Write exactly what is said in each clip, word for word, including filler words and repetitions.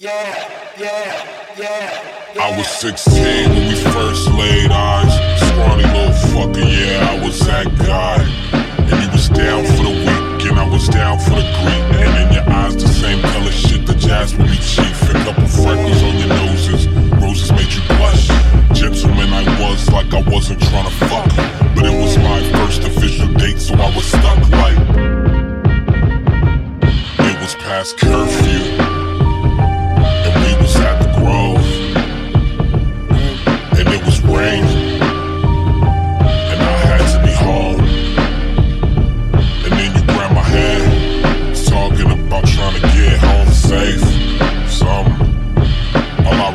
Yeah, yeah, yeah, yeah. I was sixteen when we first laid eyes. Scrawny little fucker, yeah, I was that guy. And he was down for the week, and I was down for the Greek. And in your eyes, the same color shit that Jasmine be chief. A couple freckles on your noses, roses made you blush. Gentleman I was, like I wasn't trying to fuck. But it was my first official date, so I was stuck like it was past curfew. At the Grove, and it was raining, and I had to be home. And then you grabbed my hand, talking about trying to get home safe. Something, all I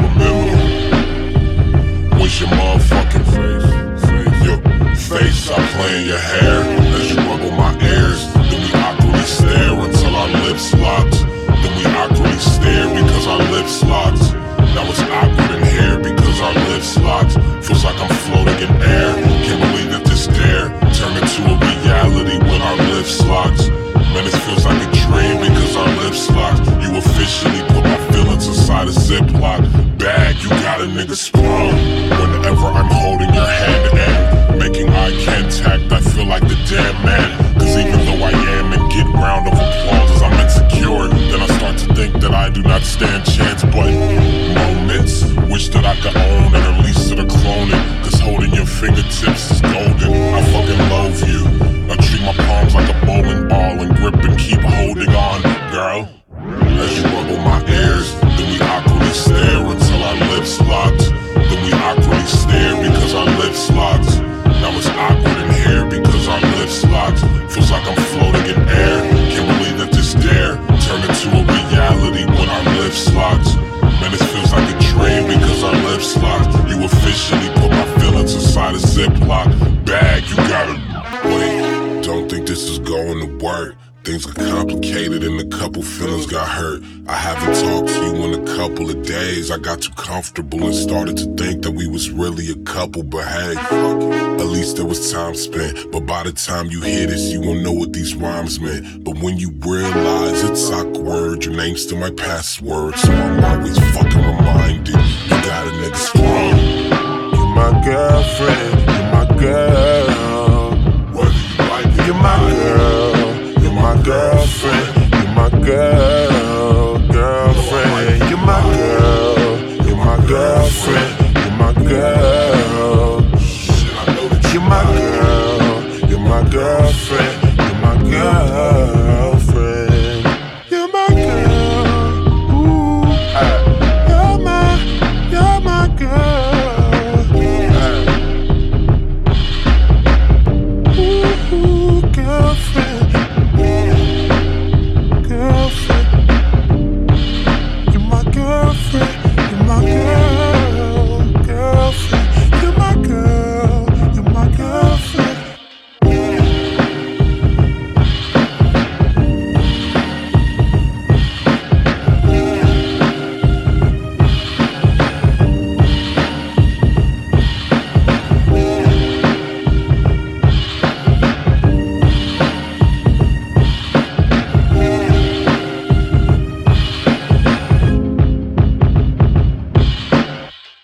remember was your motherfucking face. Your face, I play in your hair as you rub on my ears. Then we awkwardly stare until our lips locked. Then we awkwardly stare because our lips locked. Now it's awkward in here because our lips locked. Feels like I'm floating in air. Can't believe that this dare turned into a reality when our lips locked. Man, it feels like a dream because our lips locked. You officially put my feelings inside a Ziploc bag. You got a nigga sprung. Whenever I'm holding your hand and making eye contact, I feel like the damn man. Cause even though I am and get round of applause as I'm insecure, then I start to think that I do not stand chance. But moments, wish that I could own and at least that I clone it. Cause holding your fingertips is golden. I fucking love you. I treat my palms like a bowling ball and grip and keep holding on, girl. As you rub on my ears, then we awkwardly stare until our lips locked. Then we awkwardly stare because our lips locked. Now it's awkward in here because our lips locked. Feels like I'm floating in air. Can't believe that this dare turned into a reality when our lips locked. Man, it feels like a dream because our lips locked. You officially put my feelings inside a Ziploc bag. You gotta wait. Don't think this is going to work. Things got complicated and a couple feelings got hurt. I haven't talked to you in a couple of days. I got too comfortable and started to think that we was really a couple. But hey, at least there was time spent. But by the time you hear this, you won't know what these rhymes meant. But when you realize it's awkward, your name's still my password. So I'm always fucking reminded, you got a nigga sprung. You're my girlfriend, you're my girl. Whether you like it, you're my girl. You're my girlfriend, you're my girl.